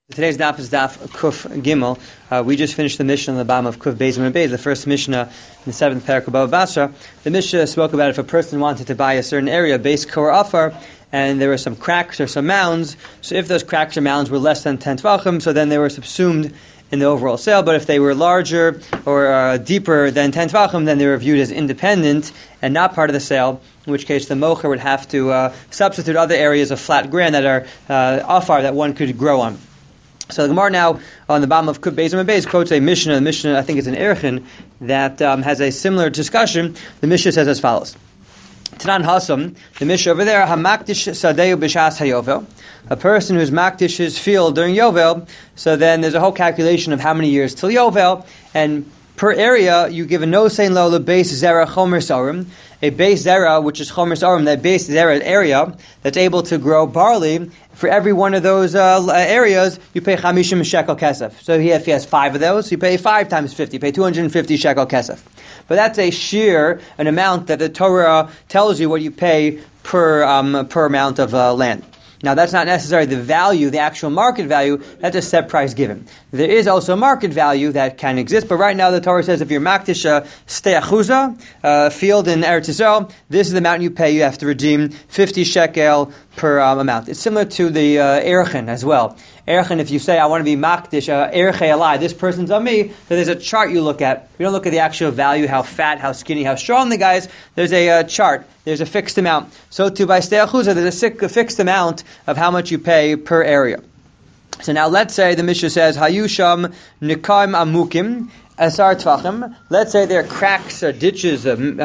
Today's daf is daf Kuf Gimel. We just finished the Mishnah on the bottom of Kuf Beis and Beis, the first Mishnah in the seventh parak of Bava Basra. The Mishnah spoke about if a person wanted to buy a certain area, base Kor Afar, and there were some cracks or some mounds. So if those cracks or mounds were less than 10 tvachim, so then they were subsumed in the overall sale. But if they were larger or deeper than 10 tvachim, then they were viewed as independent and not part of the sale, in which case the mocher would have to substitute other areas of flat ground that are afar that one could grow on. So the Gemara now on the bottom of Kuf Beis and Beis quotes a Mishnah. The Mishnah, I think it's an Erchin, that has a similar discussion. The Mishnah says as follows. Tanan Hasam, the Mishnah over there, Hamakdish Sadeu B'Shas HaYovel, a person who's makdish his field during Yovel, so then there's a whole calculation of how many years till Yovel, and per area, you give a no saying lo the base zera chomer sarim, a base zera which is chomer sarim, that base zera area that's able to grow barley. For every one of those areas, you pay 50 shekel kesef. So if he has 5 of those, you pay 5 times 50, you pay 250 shekel kesef. But that's a shear, an amount that the Torah tells you what you pay per amount of land. Now, that's not necessarily the value, the actual market value. That's a set price given. There is also market value that can exist, but right now the Torah says if you're makdish stei achuza, field in Eretz Yisrael, this is the amount you pay. You have to redeem 50 shekel per amount. It's similar to the Erchin as well. Erchin, if you say, I want to be makdish, Erchei Alai, this person's on me, so there's a chart you look at. You don't look at the actual value, how fat, how skinny, how strong the guy is. There's a chart. There's a fixed amount. So too by stei achuza, there's a fixed amount of how much you pay per area. So now let's say the Mishnah says, Hayusham nikaim amukim asar tvachim. Let's say there are cracks or ditches,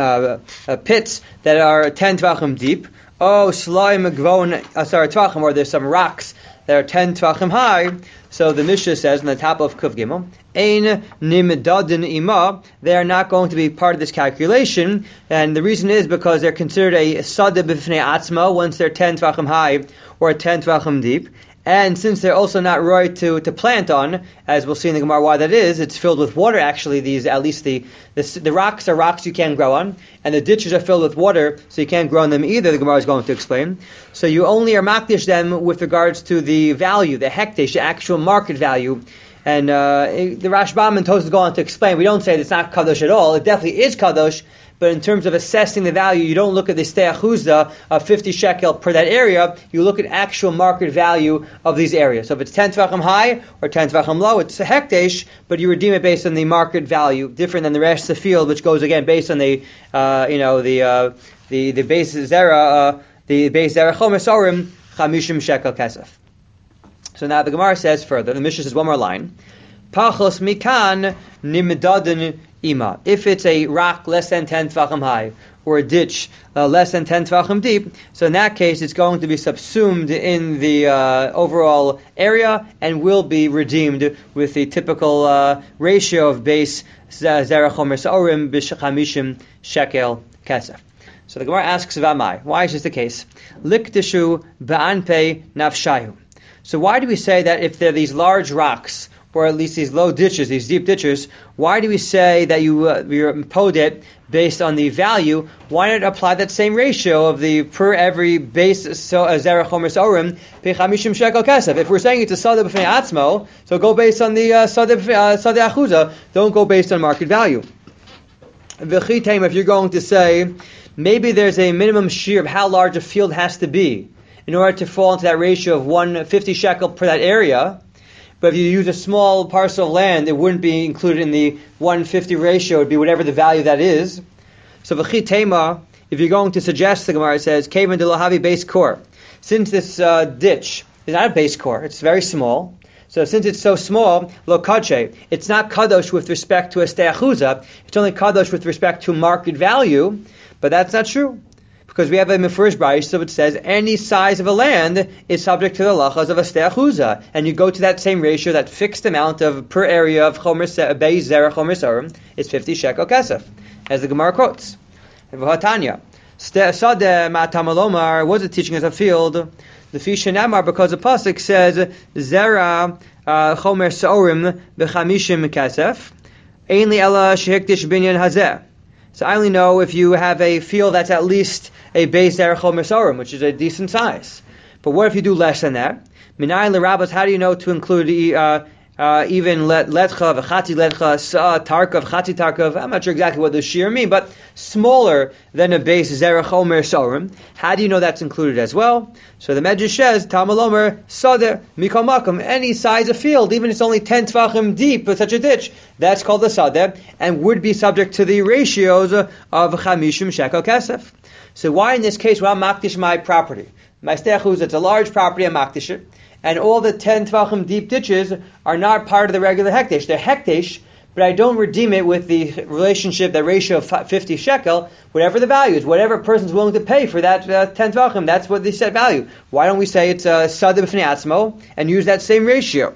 pits that are 10 tvachim deep. Oh, slaim gvon asar tvachim, or there's some rocks that are 10 tvachim high. So the Mishnah says on the top of Kuf Gimel, Ein nimdadin ima, they are not going to be part of this calculation, and the reason is because they're considered a sadeh b'fnei atzma once they're 10 tvachim high or 10 tvachim deep. And since they're also not right to plant on, as we'll see in the Gemara why that is, it's filled with water. Actually, the rocks are rocks you can't grow on, and the ditches are filled with water, so you can't grow on them either. The Gemara is going to explain. So you only are makdish them with regards to the value, the hekdesh, the actual market value. And the Rashbam and Tosfos go on to explain. We don't say it's not kadosh at all. It definitely is kadosh. But in terms of assessing the value, you don't look at the stei achuza of 50 shekel per that area. You look at actual market value of these areas. So if it's 10 tvachim high or 10 tvachim low, it's a hekdesh, but you redeem it based on the market value, different than the rest of the field, which goes again based on the base zera, the base zera chomer sarim 50 shekel kesef. So now the Gemara says further. The Mishnah says one more line. Pachos mikan nimdadin ima. If it's a rock less than 10 tvachim high, or a ditch less than 10 tvachim deep, so in that case it's going to be subsumed in the overall area and will be redeemed with the typical ratio of base zera chomer saorim b'chamishim shekel kesef. So the Gemara asks Vamai, why is this the case? Likdishu ba'anpei nafshayu. So why do we say that if there are these large rocks, or at least these low ditches, these deep ditches, why do we say that you impose it based on the value? Why not apply that same ratio of the per every base zera chomer saorim pe-50 shekel kesef? If we're saying it's a sadeh b'fnei atzmo, so go based on the sadeh achuza, don't go based on market value. V'chitem, if you're going to say, maybe there's a minimum shear of how large a field has to be in order to fall into that ratio of 150 shekel per that area. But if you use a small parcel of land, it wouldn't be included in the 150 ratio. It would be whatever the value that is. So v'chitema, if you're going to suggest, the Gemara says, kevan de lahavi base core. Since this ditch is not a base core, it's very small. So since it's so small, lo kache, it's not kadosh with respect to a stei achuza. It's only kadosh with respect to market value. But that's not true. Because we have a mefurish brayso, so it says any size of a land is subject to the lachas of a stei achuza, and you go to that same ratio, that fixed amount of per area of chomer beis zera chomer sarim is 50 shekel kesef, as the Gemara quotes. V'hatanya sadeh ma'tamalomar, was it teaching us a field? The fisha namar, because the pasuk says zera chomer sarim b'chamishim kesef, ainli ela shehikdish binyan hazeh. So I only know if you have a field that's at least a base zera chomer sarim, which is a decent size. But what if you do less than that? Minayin l'rabos, how do you know to include even letcha, v'chati letcha, sa, tarkav, chati tarkav? I'm not sure exactly what the shear mean, but smaller than a base zerach omer sorim. How do you know that's included as well? So the Medrash says, Talmud omer sadeh mikol makom, any size of field, even if it's only 10 tvachim deep with such a ditch, that's called the sadeh, and would be subject to the ratios of chamishim shekel kesef. So why in this case, well, I'm makdish my property? My stechus, it's a large property, I'm makdish it. And all the 10 tvachim deep ditches are not part of the regular hekdesh. They're hekdesh, but I don't redeem it with the relationship, the ratio of 50 shekel, whatever the value is, whatever a person's willing to pay for that 10 tvachim, that's what they set value. Why don't we say it's sadeh b'fnei atzmo and use that same ratio?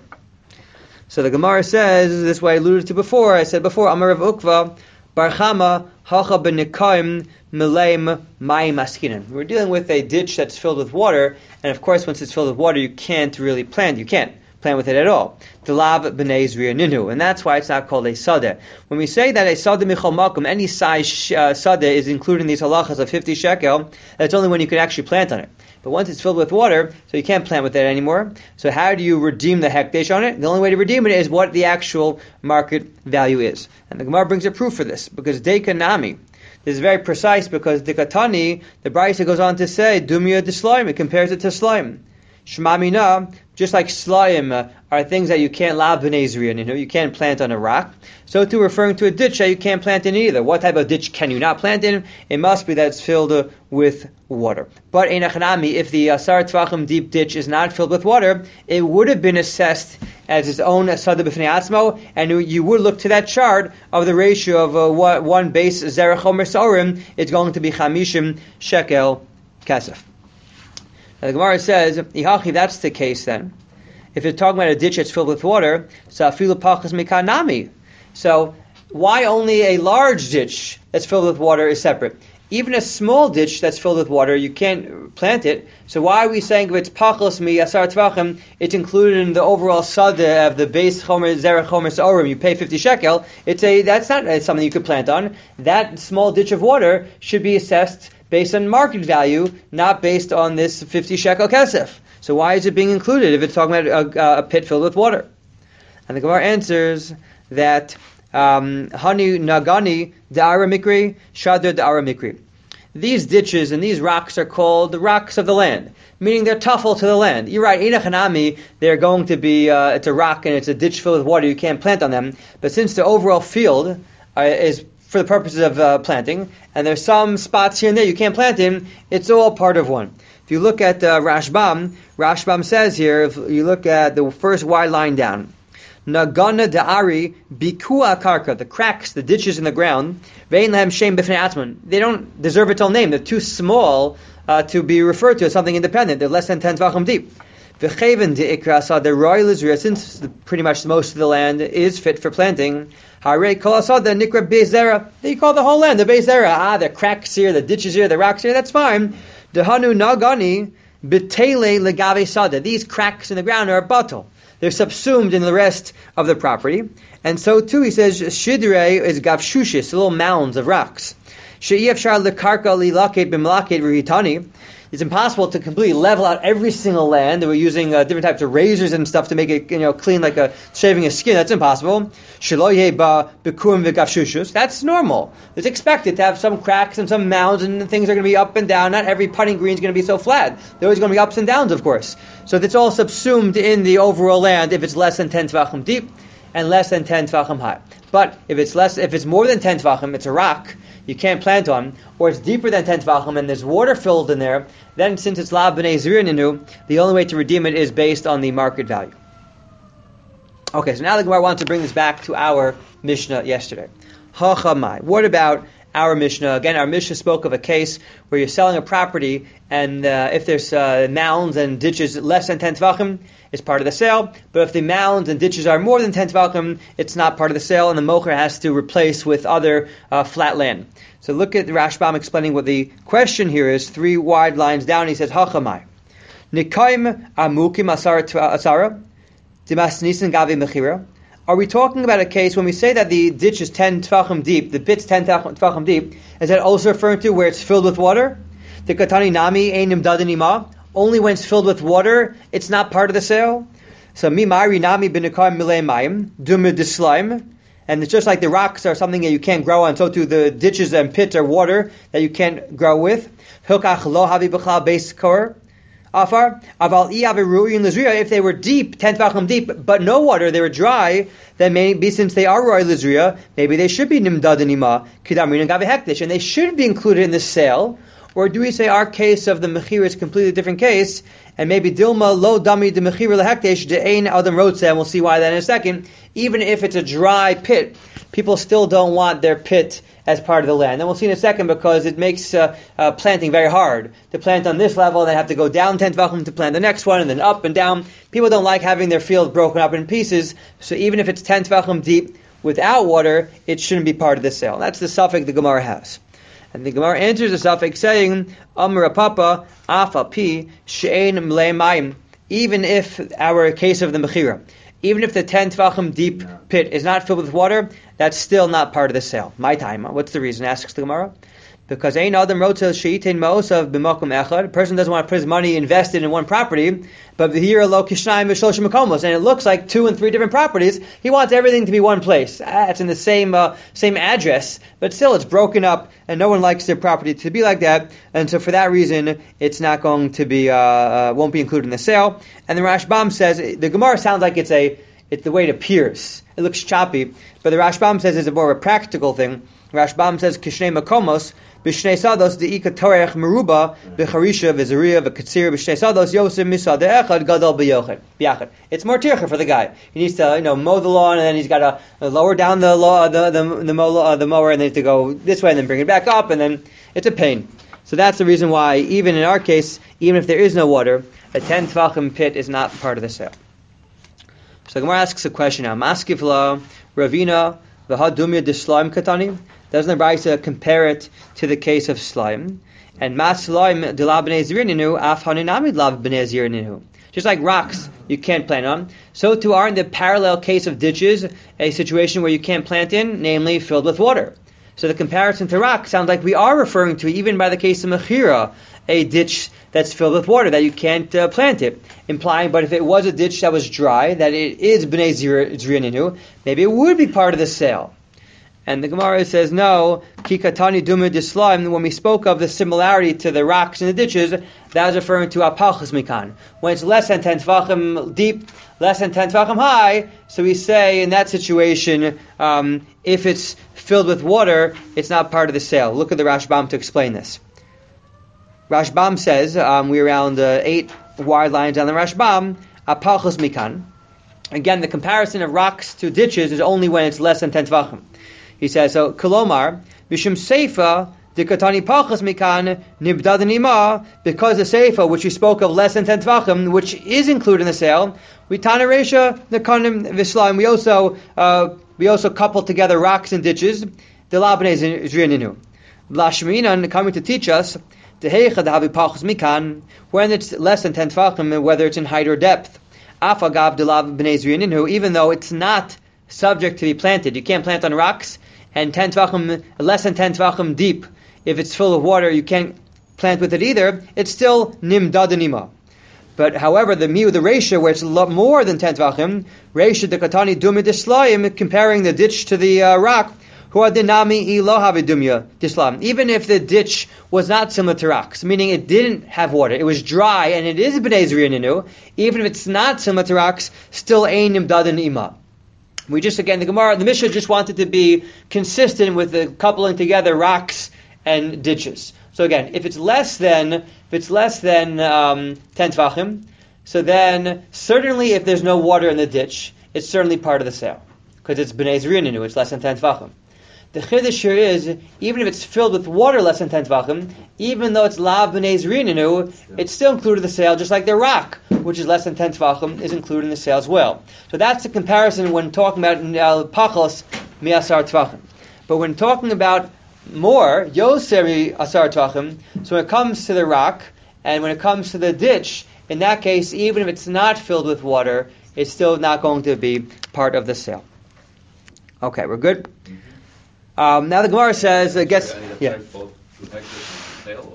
So the Gemara says, this way I alluded to before, I said before, Amar Rav Ukva, Bar Chama, Hacha b'nikaim, Mileim Mayim Askinim. We're dealing with a ditch that's filled with water, and of course, once it's filled with water, you can't really plant. You can't plant with it at all. Delav b'nei zriya ninu, and that's why it's not called a sadeh. When we say that a sadeh michol makom, any size sadeh is included in these halachas of 50 shekel, that's only when you can actually plant on it. But once it's filled with water, so you can't plant with it anymore. So how do you redeem the hekdesh on it? The only way to redeem it is what the actual market value is. And the Gemara brings a proof for this, because Deika Nami, this is very precise, because the Katani, the Brisa goes on to say, Dumya de slime, it compares it to slime. Shmamina, just like slime are things that you can't lav b'nei you can't plant on a rock. So too, referring to a ditch that you can't plant in either. What type of ditch can you not plant in? It must be that it's filled with water. But einachanami, if the asar tvachim deep ditch is not filled with water, it would have been assessed as its own sadeh b'fnei atzmo, and you would look to that chart of the ratio of one base zerach omer sorim, it's going to be chamishim shekel kasef. Now the Gemara says, Ihachi, that's the case then. If you're talking about a ditch that's filled with water, so afilu pachas mikanami. So why only a large ditch that's filled with water is separate? Even a small ditch that's filled with water, you can't plant it. So why are we saying if it's pachas mi asar tvachim, it's included in the overall sadeh of the base chomer zerach chomer sorim? You pay 50 shekel. That's not something you could plant on. That small ditch of water should be assessed based on market value, not based on this 50 shekel kesef. So why is it being included if it's talking about a pit filled with water? And the Gemara answers that Hani Nagani Da'ara Mikri, Shadr Da'ara Mikri. These ditches and these rocks are called the rocks of the land, meaning they're tuffle to the land. You're right, Einachanami, they're going to be, it's a rock and it's a ditch filled with water, you can't plant on them. But since the overall field is for the purposes of planting, and there's some spots here and there you can't plant in, it's all part of one. If you look at Rashbam says here, if you look at the first wide line down, Nagana da'ari bikua karka, the cracks, the ditches in the ground, vein lahem shem b'fnei atzmon, they don't deserve its own name, they're too small to be referred to as something independent, they're less than 10 tvachim deep. V'cheven de'ikra asad, the royal Israel, since pretty much most of the land is fit for planting, Harei kol asad, the nikra beis, they call the whole land the beis zera. The cracks here, the ditches here, the rocks here, that's fine. Dehanu nagani b'tele legave sada, these cracks in the ground are a bottle. They're subsumed in the rest of the property. And so too, he says, shidrei is gavshushis, little mounds of rocks. She'iyafshar lekarka lilaket b'mlaket rihitani. It's impossible to completely level out every single land. We're using different types of razors and stuff to make it, clean like shaving a skin. That's impossible. That's normal. It's expected to have some cracks and some mounds, and things are going to be up and down. Not every putting green is going to be so flat. There's always going to be ups and downs, of course. So it's all subsumed in the overall land if it's less than 10 tvachim deep and less than 10 tvachim high. But if it's more than 10 tvachim, it's a rock you can't plant on, or it's deeper than 10 tvachim and there's water filled in there, then since it's lav b'nei zirninu, the only way to redeem it is based on the market value. Okay, so now the Gemara wants to bring this back to our Mishnah yesterday. Hachamai. What about our Mishnah? Again, our Mishnah spoke of a case where you're selling a property, and if there's mounds and ditches less than 10 tvachim, it's part of the sale. But if the mounds and ditches are more than 10 tvachim, it's not part of the sale, and the mocher has to replace with other flat land. So look at Rashbam explaining what the question here is. 3 wide lines down, he says, Hachamai. Nikaim amukim asara dimas nisan gavi mechira. Are we talking about a case when we say that the ditch is 10 tvachim deep, the pit's 10 tvachim deep, is that also referring to where it's filled with water? The katani nami einim dadanima, only when it's filled with water, it's not part of the sale. So mimari nami binakar milei mayim dumid dislaim, and it's just like the rocks are something that you can't grow on. So too the ditches and pits are water that you can't grow with. Hilkach lo havi b'chlal beis kor afar aval iaviruin lizriya. If they were deep, 10 tvachim deep, but no water, they were dry, then maybe since they are roy lizriya, maybe they should be nimdad anima kidamrin gavi hektish, and they should be included in the sale. Or do we say our case of the mechira is a completely different case, and maybe dilma lo dami de mechira lehektesh de ein adam rotze, and we'll see why that in a second. Even if it's a dry pit, people still don't want their pit as part of the land. And we'll see in a second because it makes planting very hard. To plant on this level, they have to go down 10 tvachim to plant the next one, and then up and down. People don't like having their field broken up in pieces, so even if it's 10 tvachim deep without water, it shouldn't be part of the sale. That's the suffix the Gemara has. And the Gemara answers the suffix saying, Amr Papa, Afa Pi, She'ein Mlei Mayim. Even if our case of the Mechira, even if the 10 Tvachim deep pit is not filled with water, that's still not part of the sale. My time. What's the reason? Asks the Gemara. Because Ein Adam Rotel She'itin Ma'osav B'Makom Echad. A person doesn't want to put his money invested in one property, but here lo Kishnayim V'Shloshim Makomos, and it looks like 2 and 3 different properties. He wants everything to be one place. It's in the same address, but still it's broken up, and no one likes their property to be like that. And so for that reason, it's not going to be won't be included in the sale. And the Rashbam says the Gemara sounds like it's the way it appears. It looks choppy, but the Rashbam says it's more of a practical thing. Rashbam says Kishnei Makomos. B'shnei sados de'ika torech meruba b'charisha v'zariya v'katsir b'shnei sados yosem misad de'echad gadol b'yachad. It's more tircha for the guy. He needs to mow the lawn, and then he's got to lower down the mower, and then to go this way, and then bring it back up, and then it's a pain. So that's the reason why, even in our case, even if there is no water, a 10 tvachim pit is not part of the sale. So the Gemara asks a question now. Maskifla Ravina v'hadumya deslaim katani. Doesn't the Brisa compare it to the case of slime? And maslaim de la b'nei zirininu af haninamid la b'nei zirininu. Just like rocks you can't plant on, so too are in the parallel case of ditches a situation where you can't plant in, namely filled with water. So the comparison to rock sounds like we are referring to, even by the case of mechira, a ditch that's filled with water that you can't plant it, implying. But if it was a ditch that was dry, that it is b'nei zirininu, maybe it would be part of the sale. And the Gemara says, no, kikatani dumid islam, when we spoke of the similarity to the rocks in the ditches, that was referring to apachas mikan. When it's less than 10 tvachim deep, less than 10 tvachim high, so we say in that situation, if it's filled with water, it's not part of the sale. Look at the Rashbam to explain this. Rashbam says, we're around 8 wide lines on the Rashbam, apachas mikan. Again, the comparison of rocks to ditches is only when it's less than 10 tvachim. He says, so, Kolomar, Bishum Seifa, Dikatani Pachas Mikan, Nibdadanima, because the Seifa, which we spoke of less than 10 Tvachim, which is included in the sale, we Tana Resha, Nikanim Vislam, we also couple together rocks and ditches, the Labane Zrininu. Lashminan, coming to teach us, the Heicha, the Havi Pachas Mikan, when it's less than 10 Tvachim, whether it's in height or depth. Afagav, the Labane Zrininu, even though it's not subject to be planted. You can't plant on rocks, and 10 tvachim, less than 10 tvachim deep. If it's full of water, you can't plant with it either. It's still nimdadanima. But however, the ratio where it's a lot more than 10 tvachim, ratio the katani dumya dislayim, comparing the ditch to the rock, huadinami ilohavidumya dislam. Even if the ditch was not similar to rocks, meaning it didn't have water, it was dry, and it is b'nei zrininu, even if it's not similar to rocks, still ein nimdadanima. We just, again, the Mishnah just wanted to be consistent with the coupling together rocks and ditches. So again, if it's less than 10 tvachim, so then certainly if there's no water in the ditch, it's certainly part of the sale, because it's b'nei zrininu, it's less than 10 tvachim. The chiddush here is, even if it's filled with water less than 10 tvachim, even though it's la b'nei zrininu, it's still included in the sale, just like the rock, which is less than 10 tvachim, is included in the sale as well. So that's the comparison when talking about pachos mi'asar tvachim. But when talking about more, yoseri asar tvachim, so when it comes to the rock, and when it comes to the ditch, in that case, even if it's not filled with water, it's still not going to be part of the sale. Okay, we're good? Now the Gemara says,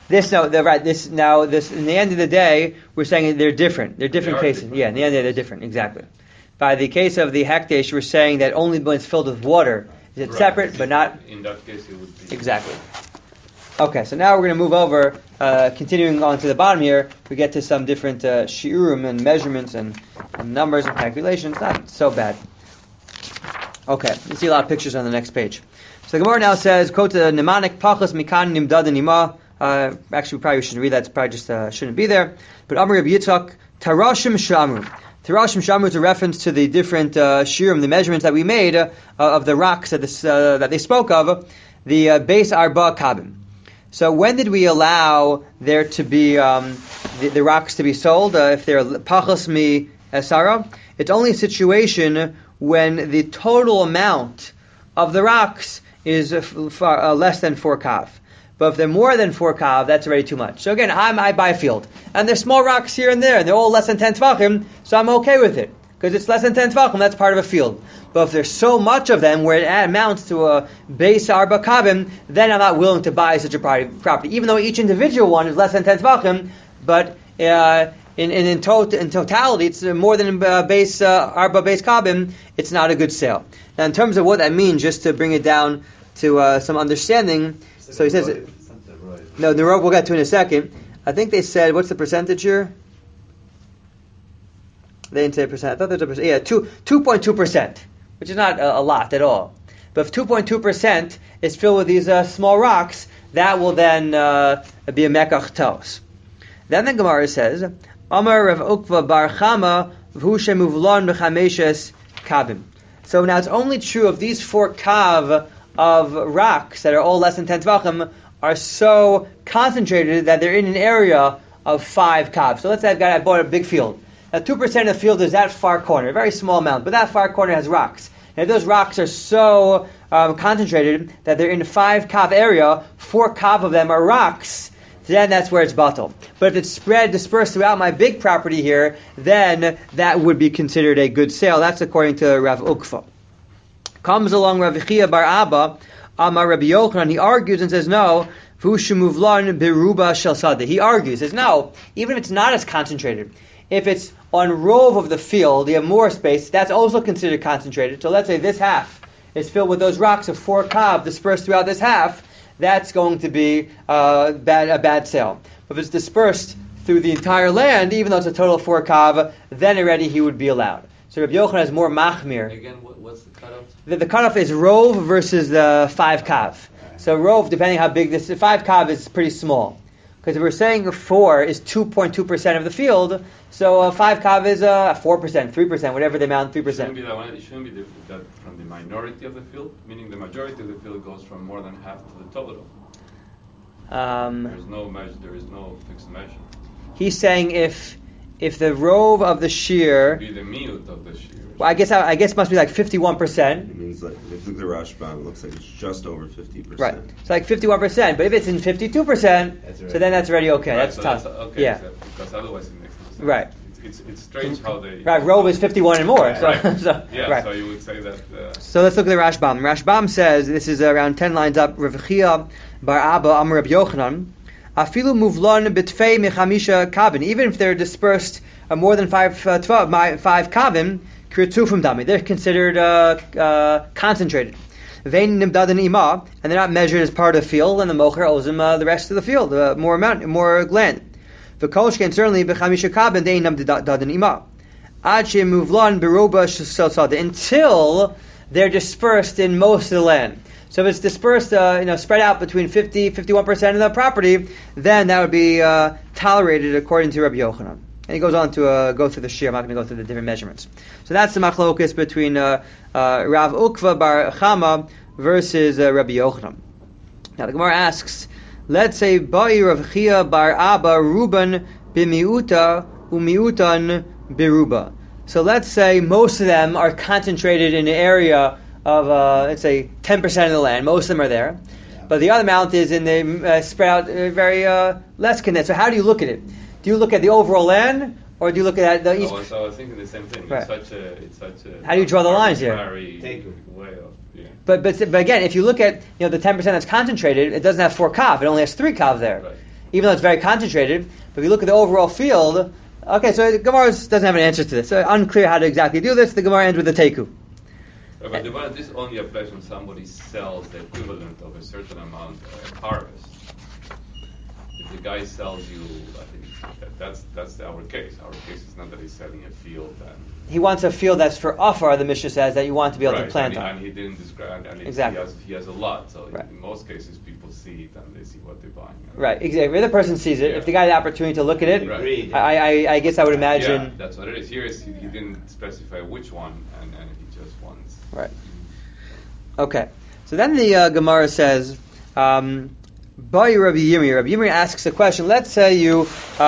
This in the end of the day, we're saying they're different. They're different cases. Yeah, in the end of the day, they're different. Exactly. By the case of the hekdesh, we're saying that only when it's filled with water is it separate, but not. In that case, it would be Exactly. Okay, so now we're going to move over, continuing on to the bottom here. We get to some different shiurim and measurements and numbers and calculations. Not so bad. Okay, you see a lot of pictures on the next page. So the Gemara now says, "Quote nemanik pachas mikan nimdad nima." Actually, we probably shouldn't read that. It's probably just shouldn't be there. But Amar Rabbi Yitzchak, Tarashim Shamru. Tarashim Shamru is a reference to the different shiurim, the measurements that we made of the rocks that they spoke of, the base arba kabim. So when did we allow there to be the rocks to be sold? If they're pachas mi esara, it's only a situation when the total amount of the rocks is less than 4 kav. But if they're more than 4 kav, that's already too much. So again, I buy a field, and there's small rocks here and there, and they're all less than 10 tvachim, so I'm okay with it. Because it's less than 10 tvachim, that's part of a field. But if there's so much of them where it amounts to a base arba kavim, then I'm not willing to buy such a property. Even though each individual one is less than 10 tvachim, but in totality, it's more than base arba base kavim, it's not a good sale. Now in terms of what that means, just to bring it down to some understanding, so he says, no, the rope we'll get to in a second. I think they said, what's the percentage here? They didn't say percent. I thought there was a percent. Yeah, 2.2%, which is not a lot at all. But if 2.2% is filled with these small rocks, that will then be a mekach tos. Then the Gemara says, Amar Rav Ukva bar Chama v'hu shemuvlon b'chameshes kavim. So now it's only true of these 4 kav of rocks that are all less than 10 tvachim are so concentrated that they're in an area of 5 kav. So let's say I bought a big field. Now 2% of the field is that far corner, a very small amount, but that far corner has rocks. And if those rocks are so concentrated that they're in a 5 kav area, 4 kav of them are rocks, then that's where it's batal. But if it's dispersed throughout my big property here, then that would be considered a good sale. That's according to Rav Ukva. Comes along Rav Chia bar Abba, Amar Rabbi Yochanan, he argues and says, no, Vushimuvlan biruba shel sadeh. He argues, says, no, even if it's not as concentrated, if it's on rove of the field, you have more space, that's also considered concentrated. So let's say this half is filled with those rocks of 4 kav dispersed throughout this half, that's going to be a bad sale. But if it's dispersed through the entire land, even though it's a total of 4 kav, then already he would be allowed. So Rabbi Yochanan has more machmir. Again, what's the cutoff? The cutoff is rove versus the 5 kav. So rove, depending how big this 5 kav is pretty small. Because if we're saying 4 is 2.2% of the field, so 5 kav is 4%, 3%, whatever the amount, 3%. It shouldn't be that from the minority of the field, meaning the majority of the field goes from more than half to the total. There is no fixed measure. He's saying if the rove of the shear, be the miut of the shear. Well, I guess it must be like 51%. It means like if you look at the Rashbam, it looks like it's just over 50%. Right. It's like 51%, but if it's in 52%, so then that's already okay. Right, that's so tough. Okay, yeah. So, because otherwise it makes no sense. Right. It's strange how they. Right. Rove is 51 and more. Right. So, Right. so yeah. right. So you would say that. So let's look at the Rashbam. Rashbam says, this is around 10 lines up. Rav Chia bar Abba Amar Rabbi Yochanan. Afilu muvlon bitfei mechamisha kavin. Even if they're dispersed more than 5 kavim, kritu from dami. They're considered concentrated. Vein nimdadan ima, and they're not measured as part of the field. And the mocher owes them the rest of the field, more land. V'kolshken certainly b'chamisha kavin they nimdadan ima. Ad muvlon beroba shel until they're dispersed in most of the land. So if it's dispersed, spread out between 51% of the property, then that would be tolerated according to Rabbi Yochanan. And he goes on to go through the shir. I'm not going to go through the different measurements. So that's the machlokus between Rav Ukva bar Chama versus Rabbi Yochanan. Now the Gemara asks, let's say Ba'i Rav Chia bar Abba Ruban b'miuta u'miutan biruba. So let's say most of them are concentrated in an area of, let's say, 10% of the land. Most of them are there. But the other amount is in the spread out very less condensed. So how do you look at it? Do you look at the overall land, or do you look at the each? So I was thinking the same thing. Right. It's such a how do you draw the lines here? Way of, yeah. But again, if you look at the 10% that's concentrated, it doesn't have 4 kav. It only has 3 kav there. Right. even though it's very concentrated. But if you look at the overall field, okay, so the Gemara doesn't have an answer to this. So unclear how to exactly do this. The Gemara ends with a teiku. But this only applies when somebody sells the equivalent of a certain amount of harvest. If the guy sells you, I think that's our case. Our case is not that he's selling a field. He wants a field that's for offer, the Mishnah says, that you want to be able to plant on. And he didn't describe, and exactly. He has a lot. So in most cases, people see it and they see what they're buying. Right, exactly. If the person sees it, if the guy had the opportunity to look at it, I guess I would imagine. Yeah, that's what it is. Here he didn't specify which one, and he just wants. Right. Okay. So then the Gemara says, Rabbi Yirmi asks a question. Let's say you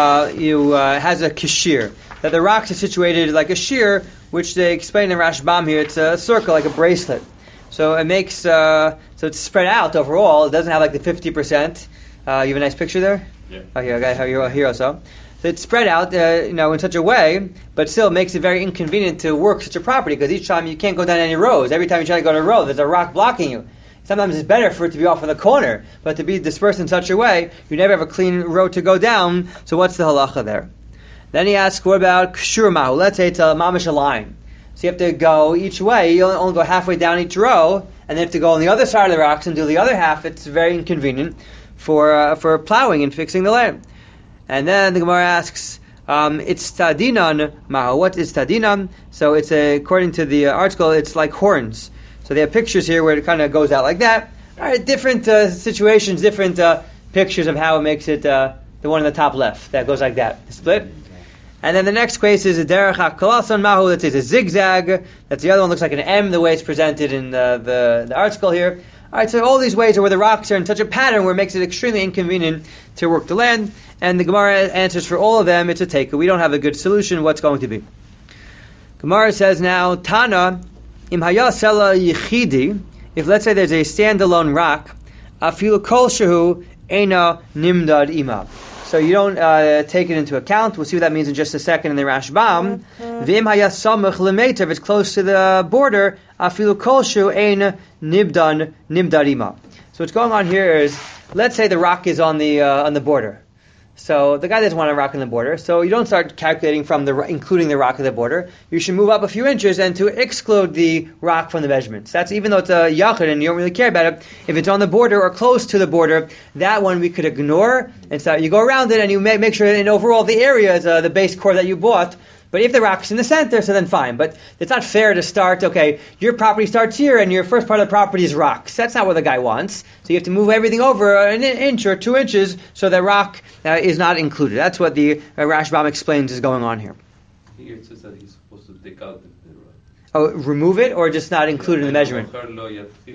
has a kashir, that the rocks are situated like a shear, which they explain in Rashbam here. It's a circle, like a bracelet. So it makes so it's spread out overall. It doesn't have like the 50%. You have a nice picture there. Yeah. Oh, here also. So it's spread out, in such a way, but still makes it very inconvenient to work such a property because each time you can't go down any rows. Every time you try to go to a row, there's a rock blocking you. Sometimes it's better for it to be off in the corner, but to be dispersed in such a way, you never have a clean road to go down. So what's the halacha there? Then he asks, what about kshur mahu? Let's say it's a mamish line. So you have to go each way. You only go halfway down each row, and then you have to go on the other side of the rocks and do the other half. It's very inconvenient for plowing and fixing the land. And then the Gemara asks, it's tadinan mahu. What is tadinan? So it's according to the article, it's like horns. So they have pictures here where it kind of goes out like that. All right, different situations, different pictures of how it makes it. The one in the top left that goes like that, split. And then the next case is a derech hakolason mahu. That is a zigzag. That's the other one. Looks like an M, the way it's presented in the article here. All right, so all these ways are where the rocks are in such a pattern where it makes it extremely inconvenient to work the land. And the Gemara answers for all of them, it's a teiku. We don't have a good solution. What's going to be? Gemara says now, Tana, im hayasela yichidi, if let's say there's a standalone rock, afilu kol shehu ena nimdad ima. So you don't take it into account. We'll see what that means in just a second in the Rashbam. V'im hayasamach lemeter, if it's close to the border, afilu kol shehu ena nimdad ima. So what's going on here is, let's say the rock is on the border. So the guy doesn't want a rock on the border, so you don't start calculating from including the rock of the border. You should move up a few inches and to exclude the rock from the measurements. That's even though it's a yachid and you don't really care about it. If it's on the border or close to the border, that one we could ignore. And so you go around it and you make sure that in overall the area is the base core that you bought. But if the rock's in the center, so then fine. But it's not fair to start, okay, your property starts here and your first part of the property is rocks. That's not what the guy wants. So you have to move everything over an inch or 2 inches so that rock is not included. That's what the Rashbam explains is going on here. Here it says that he's supposed to take out the rock. Oh, remove it or just not include it in the measurement? No.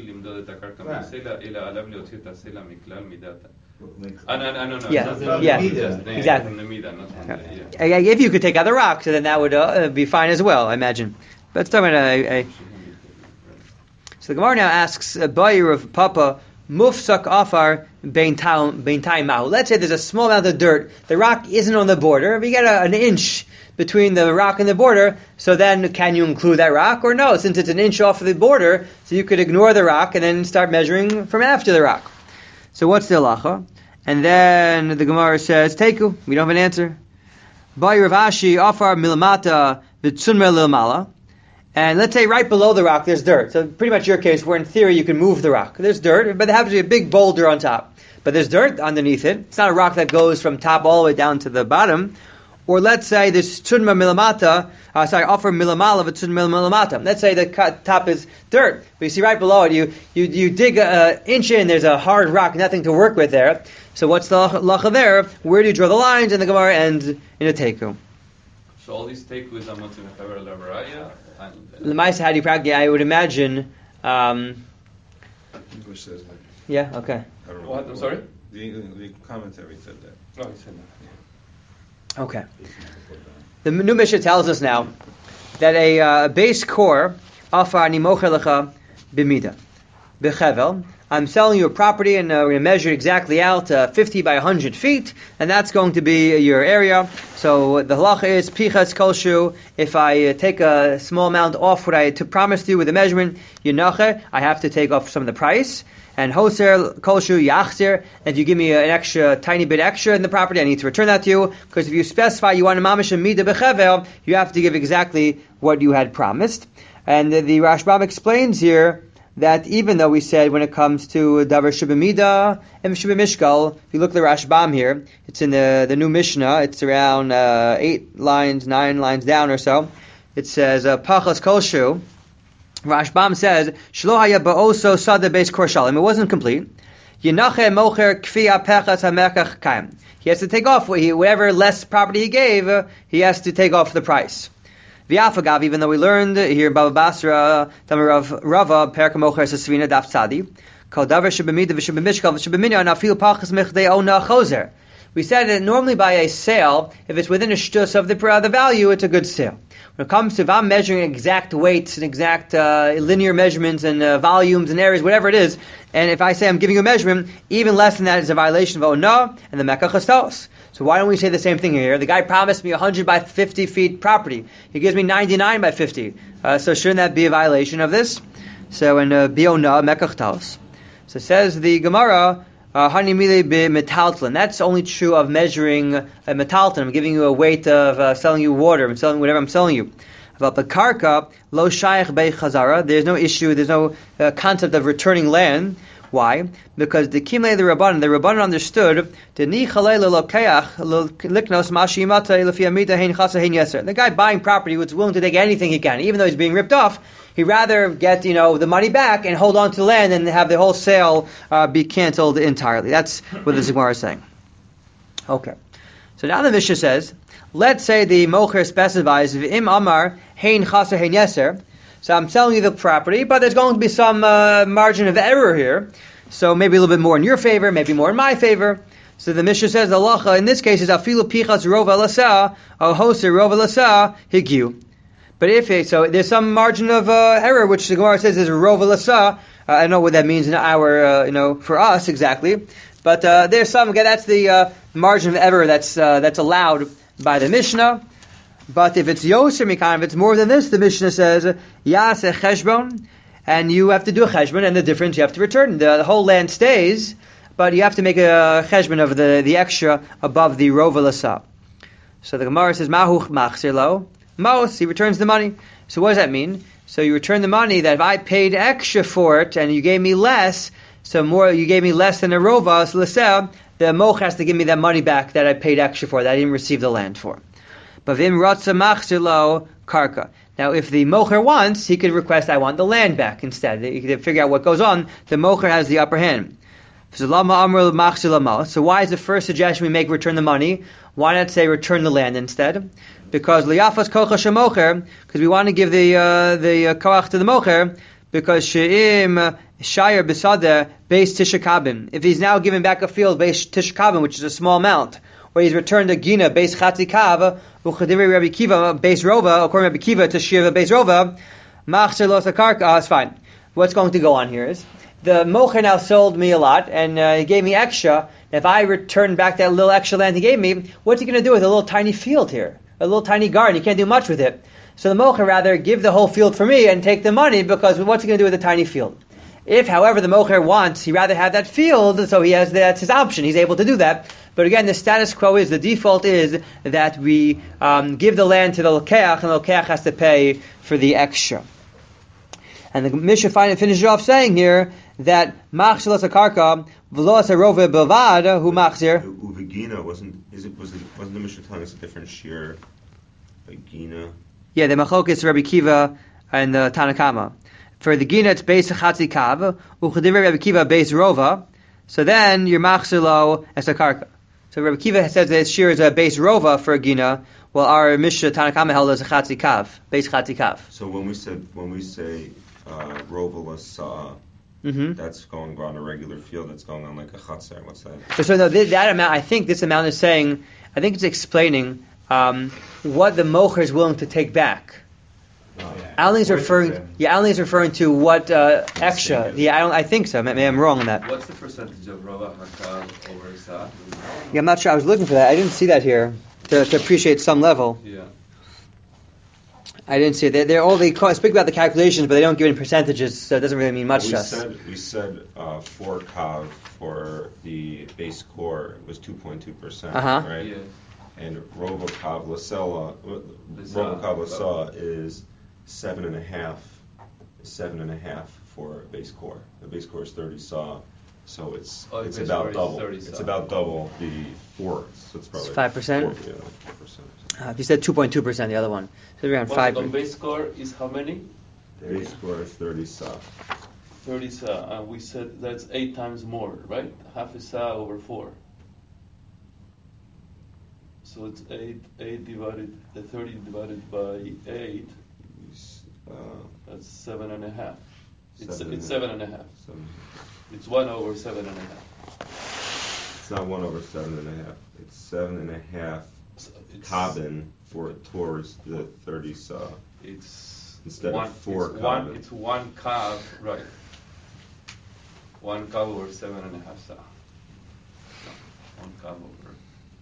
Yeah, exactly. If you could take out the rock, so then that would be fine as well, I imagine. But it's talking about So the Gemara now asks, Bayir of Papa, Mufsak Afar Beintai Mahu. Let's say there's a small amount of dirt. The rock isn't on the border. If you get an inch between the rock and the border, so then can you include that rock or no? Since it's an inch off of the border, so you could ignore the rock and then start measuring from after the rock. So what's the halacha? And then the Gemara says, Teiku, we don't have an answer. Bayir of Ashi Afar Milamata V'Tzunmer Lilmala. And let's say right below the rock there's dirt. So pretty much your case where in theory you can move the rock. There's dirt, but there happens to be a big boulder on top. But there's dirt underneath it. It's not a rock that goes from top all the way down to the bottom. Or let's say this tzunma milamata, offer milamala v'tzunma milamata. Let's say the top is dirt, but you see right below it, you dig an inch in, there's a hard rock, nothing to work with there. So what's the halacha there? Where do you draw the lines? And the Gemara ends in a teiku. So all these teikus are not in a chaver lavaraya. L'maisa, how do you practice? I would imagine. English says that. Yeah. Okay. I don't know what? I'm sorry. The commentary said that. No, he said that. Okay. The new Mishnah tells us now that a base core afar nimocher lecha b'mida b'chevel I'm selling you a property, and we're going to measure it exactly out 50 by 100 feet, and that's going to be your area. So the halacha is pichas kolshu. If I take a small amount off what I promised you with the measurement, yinache, I have to take off some of the price. And hoser kolshu yachzir, and if you give me an extra, tiny bit extra in the property, I need to return that to you, because if you specify you want a mamash mida bechevel, you have to give exactly what you had promised. And the Rashbam explains here that even though we said when it comes to davar shebemida and shebemishkal, if you look at the Rashbam here, it's in the new Mishnah, it's around 9 lines down or so, it says, pachas kolshu, Rashbam says, Shlo haya ba'oso sada beis korshalim. It wasn't complete. Yinache mocher kfiya pechas hamekach kaim. He has to take off whatever less property he gave. He has to take off the price. V'afagav, even though we learned here in Baba Basra, Tamar of Rava, Perka mocher sesvina daf tzadi, kol davar shebemida v'shebemishkal v'shebeminya nafil pachas mechdei ona chozer. We said that normally by a sale, if it's within a shtus of the value, it's a good sale. When it comes to if I'm measuring exact weights and exact linear measurements and volumes and areas, whatever it is, and if I say I'm giving you a measurement, even less than that is a violation of Ona and the Mekach Chastos. So why don't we say the same thing here? The guy promised me 100 by 50 feet property. He gives me 99 by 50. So shouldn't that be a violation of this? So in Biona, Mekach Chastos. So says the Gemara, metaltlin. That's only true of measuring a metaltlin. I'm giving you a weight of selling you water. I'm selling whatever I'm selling you. About the karka, lo shayach bei chazara. There's no issue. There's no concept of returning land. Why? Because the kimle the Rabbanan understood the guy buying property was willing to take anything he can, even though he's being ripped off. He'd rather get the money back and hold on to the land and have the whole sale be canceled entirely. That's what the Gemara is saying. Okay, so now the Mishnah says, let's say the mocher specifies im amar hein chasa hein yeser. So I'm selling you the property, but there's going to be some margin of error here. So maybe a little bit more in your favor, maybe more in my favor. So the Mishnah says the halacha in this case is afilu pichas rova lasa or hoser rova lasa higyu. But so there's some margin of error, which the Gemara says is rova lasa. I don't know what that means in our for us exactly, but there's some. Okay, that's the margin of error that's allowed by the Mishnah. But if it's Yoser Mikan, if it's more than this, the Mishnah says, Yaseh Cheshbon, and you have to do a Cheshbon, and the difference you have to return. The whole land stays, but you have to make a Cheshbon of the extra above the Rova Lasa. So the Gemara says, Mahuch Machzir Lo, Maos, he returns the money. So what does that mean? So you return the money that if I paid extra for it, and you gave me less, you gave me less than a Rova Lasa, the Moch has to give me that money back that I paid extra for, that I didn't receive the land for. Now, if the mocher wants, he could request, I want the land back instead. He could figure out what goes on. The mocher has the upper hand. So why is the first suggestion we make return the money? Why not say return the land instead? Because we want to give the koach to the mocher, because she'im shayar besada base tishakabim. If he's now giving back a field base tishakabim, which is a small amount, or he's returned a gina base chatzikav, uchadiri Rabbi Kiva base rova, according to Rabbi Kiva to shiva base rova, machzer los akarka. It's fine. What's going to go on here is the mocher now sold me a lot and he gave me extra. If I return back that little extra land he gave me, what's he going to do with a little tiny field here, a little tiny garden? He can't do much with it. So the mocher rather give the whole field for me and take the money, because what's he going to do with the tiny field? If, however, the mocher wants, he'd rather have that field, so that's his option. He's able to do that. But again, the status quo is, the default is that we give the land to the lokeach, and the lokeach has to pay for the extra. And the Mishnah finishes off saying here that machshalas akarka v'lo asarove belvad hu machzir. Uvegina wasn't the Mishnah telling us a different shear? Vegina. Yeah, the machlokas Rabbi Kiva and the Tanakama. For the gina, it's beis chatzikav, uchadiver Rabbi Kiva beis rova. So then you're machzilo as a karka. So Rabbi Kiva says that shear is a beis rova for a gina, while our Mishnah Tanakama held as a chatzikav, beis chatzikav. So when we say rova lasa, that's going on a regular field. That's going on like a chatzar. What's that? So no, that amount. I think this amount is saying. I think it's explaining what the mocher is willing to take back. I don't think it's referring. Yeah, I don't think it's referring to what extra. Yeah, I think so. Maybe I'm wrong on that. What's the percentage of Rova Hakav over Sa? Yeah, I'm not sure. I was looking for that. I didn't see that here to appreciate some level. Yeah. I didn't see it. They're all they speak about the calculations, but they don't give any percentages, so it doesn't really mean much to us. We said 4 kav for the base core was 2.2%, right? Yeah. And Rova kav lasela is 7.5 for base core. The base core is 30 sa, so it's about double. It's about double the 4. So it's probably 5%. 4%. You said 2.2%. The other one, so around 5. The base core is how many? The base core is 30 sa. 30 sa, and we said that's 8 times more, right? Half a sa over 4. So it's 8 divided, 30 divided by 8. That's 7.5. It's 7.5. It's 1 over 7.5. It's not 1 over 7.5. It's 7.5 kabin towards the 30 sa. It's instead one, of 4 it's kabin. It's 1 kav, right? 1 kav over 7.5 sa. 1 kav over.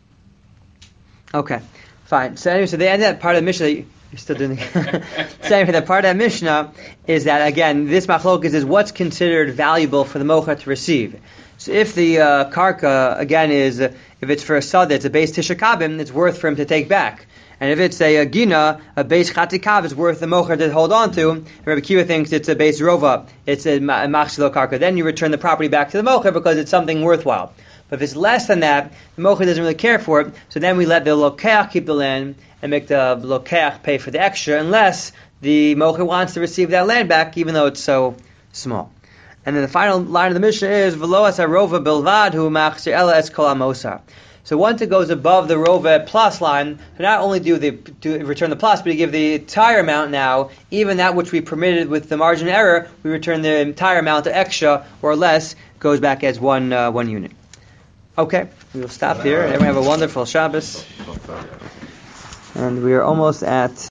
Okay, fine. So anyway, so the end of that part of the Mishnah, you're still doing the so anyway, that part of that Mishnah is that, again, this machlokas is what's considered valuable for the mocha to receive. So if the karka, again, is, if it's for a sad, it's a base tishakabim, it's worth for him to take back. And if it's a gina, a base chatikav, it's worth the mocha to hold on to. Rabbi Kiva thinks it's a base rova, it's a machshilo karka. Then you return the property back to the mocha because it's something worthwhile. But if it's less than that, the mocha doesn't really care for it, so then we let the lokeach keep the land and make the lokeach pay for the extra, unless the mocha wants to receive that land back, even though it's so small. And then the final line of the Mishnah is v'lo as harova bilvad hu machzir ela es kol hamosar. So once it goes above the rova plus line, so not only do return the plus, but you give the entire amount now, even that which we permitted with the margin of error, we return the entire amount of extra or less, goes back as one unit. Okay, we will stop here. Everyone have a wonderful Shabbos. And we are almost at